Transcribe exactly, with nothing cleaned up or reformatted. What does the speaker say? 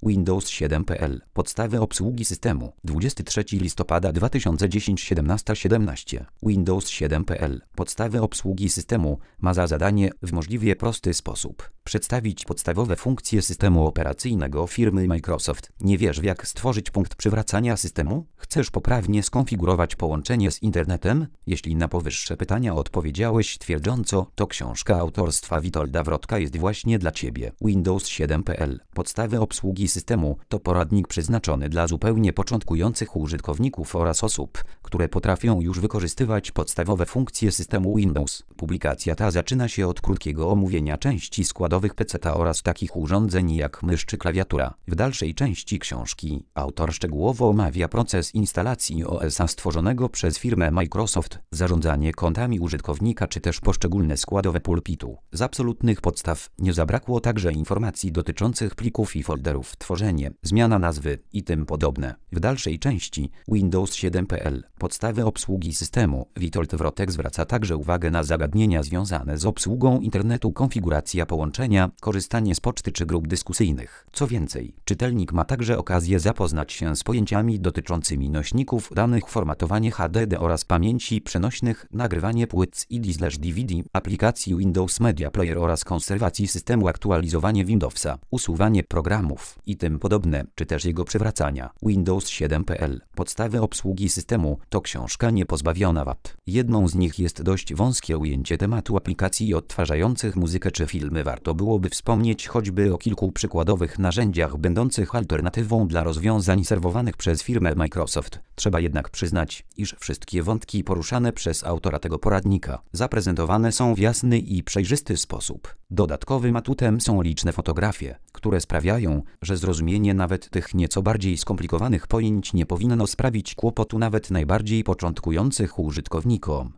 Windows siedem kropka p l. Podstawy obsługi systemu. dwudziestego trzeciego listopada dwa tysiące dziesiątego siedemnaście siedemnaście. Windows siedem kropka p l. Podstawy obsługi systemu ma za zadanie w możliwie prosty sposób przedstawić podstawowe funkcje systemu operacyjnego firmy Microsoft. Nie wiesz, jak stworzyć punkt przywracania systemu? Chcesz poprawnie skonfigurować połączenie z internetem? Jeśli na powyższe pytania odpowiedziałeś twierdząco, to książka autorstwa Witolda Wrotka jest właśnie dla Ciebie. Windows siedem kropka p l. Podstawy obsługi systemu to poradnik przeznaczony dla zupełnie początkujących użytkowników oraz osób, które potrafią już wykorzystywać podstawowe funkcje systemu Windows. Publikacja ta zaczyna się od krótkiego omówienia części składowych peceta oraz takich urządzeń jak mysz czy klawiatura. W dalszej części książki autor szczegółowo omawia proces instalacji O S a stworzonego przez firmę Microsoft, zarządzanie kontami użytkownika czy też poszczególne składowe pulpitu. Z absolutnych podstaw nie zabrakło także informacji dotyczących plików i folderów, tworzenie, zmiana nazwy i tym podobne. W dalszej części Windows siedem kropka p l. Podstawy obsługi systemu Witold Wrotek zwraca także uwagę na zagadnienia związane z obsługą internetu, konfiguracja połączenia, korzystanie z poczty czy grup dyskusyjnych. Co więcej, czytelnik ma także okazję zapoznać się z pojęciami dotyczącymi nośników danych, formatowanie H D D oraz pamięci przenośnych, nagrywanie płyt C D/D V D, aplikacji Windows Media Player oraz konserwacji systemu, aktualizowanie Windowsa, usuwanie programów i tym podobne, czy też jego przywracania. Windows siedem kropka p l. Podstawy obsługi systemu to książka niepozbawiona wad. Jedną z nich jest dość wąskie ujęcie tematu aplikacji odtwarzających muzykę czy filmy. Warto byłoby wspomnieć choćby o kilku przykładowych narzędziach będących alternatywą dla rozwiązań serwowanych przez firmę Microsoft. Trzeba jednak przyznać, iż wszystkie wątki poruszane przez autora tego poradnika zaprezentowane są w jasny i przejrzysty sposób. Dodatkowym atutem są liczne fotografie, które sprawiają, że zrozumienie nawet tych nieco bardziej skomplikowanych pojęć nie powinno sprawić kłopotu nawet najbardziej początkujących użytkownikom.